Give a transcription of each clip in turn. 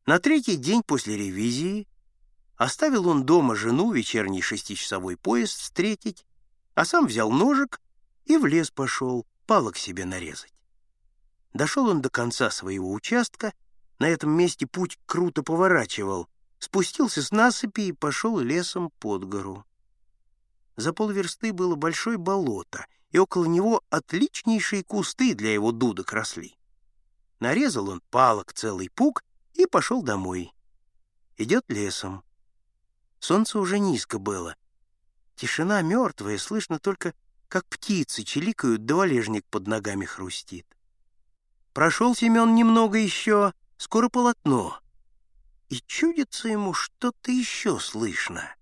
На третий день после ревизии оставил он дома жену вечерний 6-часовой поезд встретить, а сам взял ножик и в лес пошел палок себе нарезать. Дошел он до конца своего участка, на этом месте путь круто поворачивал, спустился с насыпи и пошел лесом под гору. За полверсты было большое болото, и около него отличнейшие кусты для его дудок росли. Нарезал он палок целый пук и пошел домой. Идет лесом. Солнце уже низко было. Тишина мертвая, слышно только, как птицы чиликают, да валежник под ногами хрустит. Прошел Семен немного еще, скоро полотно, и чудится ему, что-то еще слышно.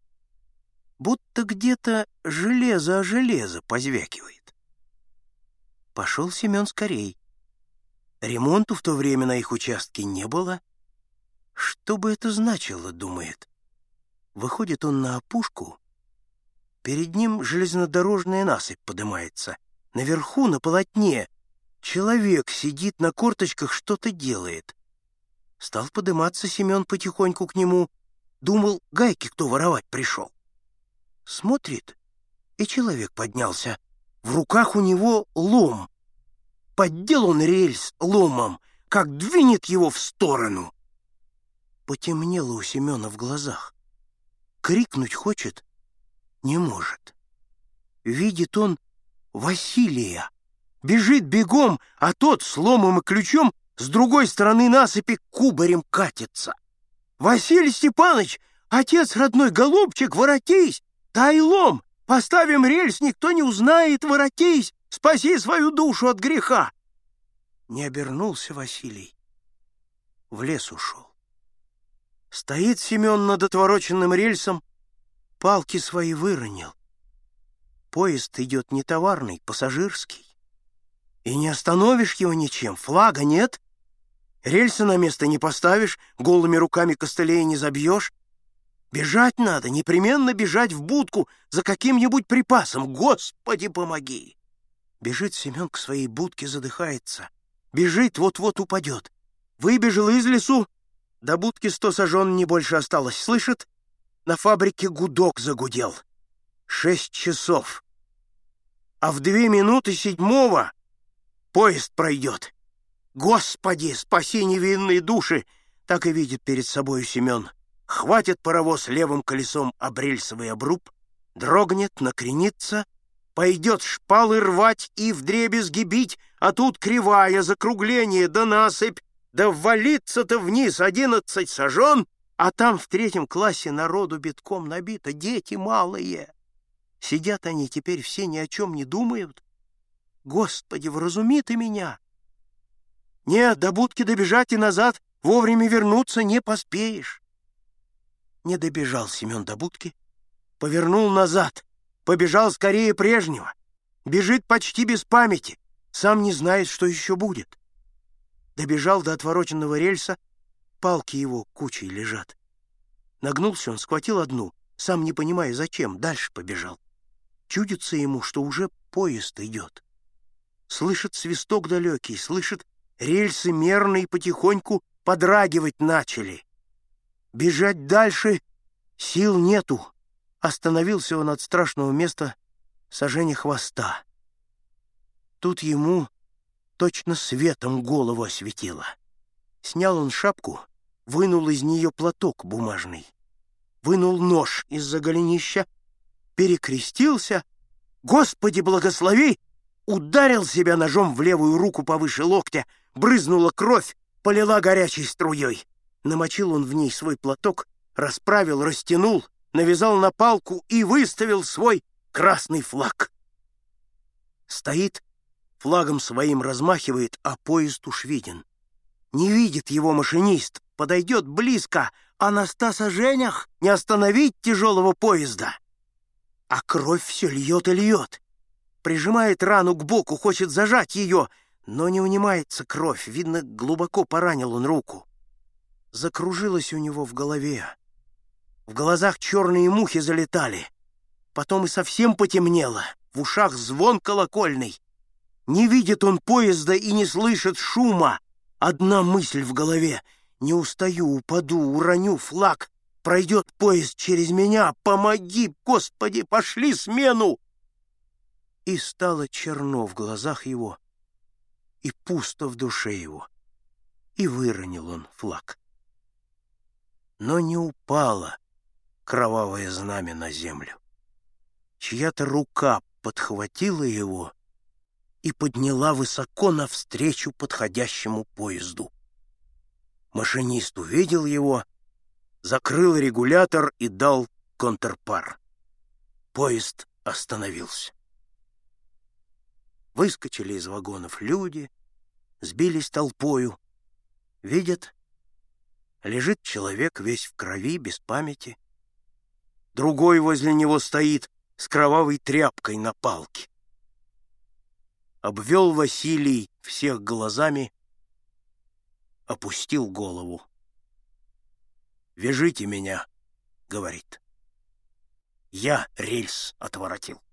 Будто где-то железо о железо позвякивает. Пошел Семен скорей. Ремонту в то время на их участке не было. Что бы это значило, думает. Выходит он на опушку. Перед ним железнодорожная насыпь подымается. Наверху, на полотне, человек сидит на корточках, что-то делает. Стал подыматься Семен потихоньку к нему. Думал, гайки кто воровать пришел. Смотрит, и человек поднялся. В руках у него лом. Поддел он рельс ломом, как двинет его в сторону. Потемнело у Семена в глазах. Крикнуть хочет, не может. Видит он Василия. Бежит бегом, а тот с ломом и ключом с другой стороны насыпи кубарем катится. «Василий Степанович, отец родной, голубчик, воротись! Дай лом! Поставим рельс, никто не узнает, воротись! Спаси свою душу от греха!» Не обернулся Василий. В лес ушел. Стоит Семен над отвороченным рельсом, палки свои выронил. Поезд идет не товарный, пассажирский. И не остановишь его ничем, флага нет. Рельсы на место не поставишь, голыми руками костылей не забьешь. Бежать надо, непременно бежать в будку за каким-нибудь припасом. Господи, помоги! Бежит Семен к своей будке, задыхается. Бежит, вот-вот упадет. Выбежал из лесу, до будки 100 сажен не больше осталось. Слышит, на фабрике гудок загудел. 6 часов. А в 2 минуты 7 поезд пройдет. Господи, спаси невинные души! Так и видит перед собою Семен. Хватит паровоз левым колесом об рельсовый обруб, дрогнет, накренится, пойдет шпалы рвать и вдребезги бить, а тут кривая, закругление, да насыпь, да ввалиться-то вниз 11 сажен, а там в 3 классе народу битком набито, дети малые. Сидят они теперь все ни о чем не думают. Господи, вразуми ты меня! Нет, до будки добежать и назад вовремя вернуться не поспеешь. Не добежал Семен до будки, повернул назад, побежал скорее прежнего. Бежит почти без памяти, сам не знает, что еще будет. Добежал до отвороченного рельса, палки его кучей лежат. Нагнулся он, схватил одну, сам не понимая зачем, дальше побежал. Чудится ему, что уже поезд идет. Слышит свисток далекий, слышит, рельсы мерно и потихоньку подрагивать начали. Бежать дальше сил нету. Остановился он от страшного места сажения хвоста. Тут ему точно светом голову осветило. Снял он шапку, вынул из нее платок бумажный, вынул нож из-за голенища, перекрестился, Господи благослови, ударил себя ножом в левую руку повыше локтя, брызнула кровь, полила горячей струей. Намочил он в ней свой платок, расправил, растянул, навязал на палку и выставил свой красный флаг. Стоит, флагом своим размахивает, а поезд уж виден. Не видит его машинист, подойдет близко, а на 100 саженях не остановить тяжелого поезда. А кровь все льет и льет. Прижимает рану к боку, хочет зажать ее, но не унимается кровь, видно, глубоко поранил он руку. Закружилось у него в голове. В глазах черные мухи залетали. Потом и совсем потемнело, в ушах звон колокольный. Не видит он поезда и не слышит шума. Одна мысль в голове: Не устаю, упаду, уроню флаг. Пройдет поезд через меня. Помоги, Господи, пошли смену!» И стало черно в глазах его, и пусто в душе его, и выронил он флаг. Но не упало кровавое знамя на землю. Чья-то рука подхватила его и подняла высоко навстречу подходящему поезду. Машинист увидел его, закрыл регулятор и дал контрпар. Поезд остановился. Выскочили из вагонов люди, сбились толпою. Видят, лежит человек весь в крови, без памяти. Другой возле него стоит с кровавой тряпкой на палке. Обвел Василий всех глазами, опустил голову. «Вяжите меня», — говорит. «Я рельс отворотил».